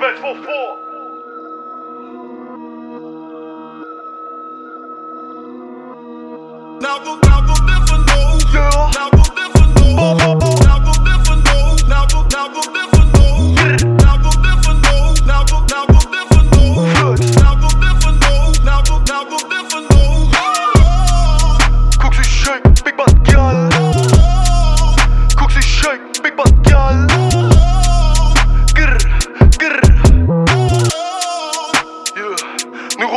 Best for four. Now we'll never know. Yeah. Now we'll never know. Now we'll never know. Now we'll never know. Now we'll never know. Now we'll never know. Now we'll never know. Now we'll never know. Guck sie shake, Big Bad Girl. Guck sie shake, Big Bad Girl. Grr, grr. Yeah, Nero.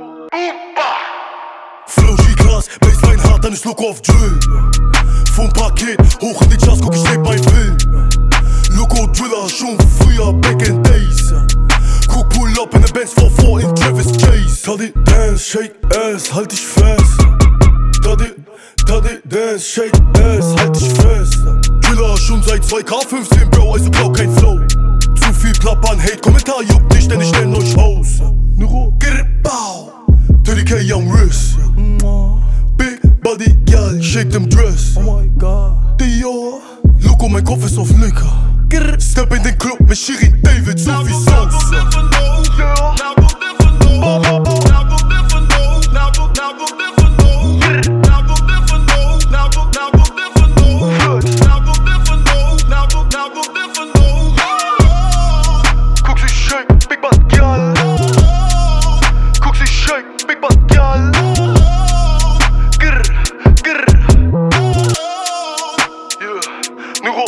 Flow G-Class, Bassline hart, dann ist Loco auf Drill. Vom Paket hoch in die Charts, guck ich nebenbei Film. Loco Driller, schon früher, back in days. Guck, pull up in the Benz 4-4 in Travis Chase. Taddy, dance, shake ass, halt dich fest. Taddy, dance, shake ass, halt dich fest. Driller, schon seit 2K15, Bro, also blau kein Flow. Zu viel plappern, Hate, Kommentar juckt dich, denn ich stell euch aus. Nero, Girbau, 30K Young Riss. Big Body Girl, shake them dress. Oh my god, Dior. Loco, mein Kopf ist auf Liquor. Step in den Club mit Shirin David, so viel Songs. Now we'll never know. Yeah. Now we'll never know. Now we'll never know. Now we'll never know. Now we'll never know. Now we'll never know. Now we'll never know. Now we'll never know. Guck sie shake, Big Bad Girl. Guck sie shake, Big Bad Girl. Grr, grr. Yeah, Nero.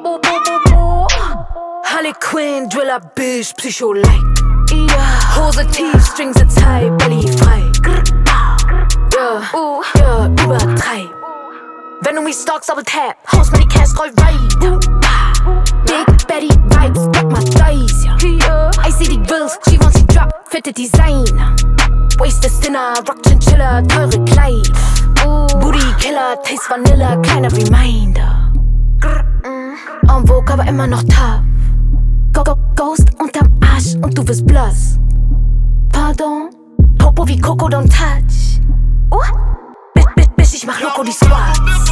Harley Quinn, Driller, Bitch, Psycho-like. Ja, Hose tief, Strings tight, Belly frei. Ja, ja, übertreib. Wenn du mich stalkst, double tap, Haus Money Cash, roll weiter. Big Betty Vibes, block my thighs. I see die Bills, she wants to drop, fette Design. Wasted Dinner, Rock Chinchilla, teure Kleid. Booty Killer, Taste Vanilla, kleiner Reminder. En Vogue, aber immer noch tough. Ghost unterm Arsch und du wirst blass. Pardon, Popo wie Coco, don't touch. Bitch, ich mach Loco die Squats.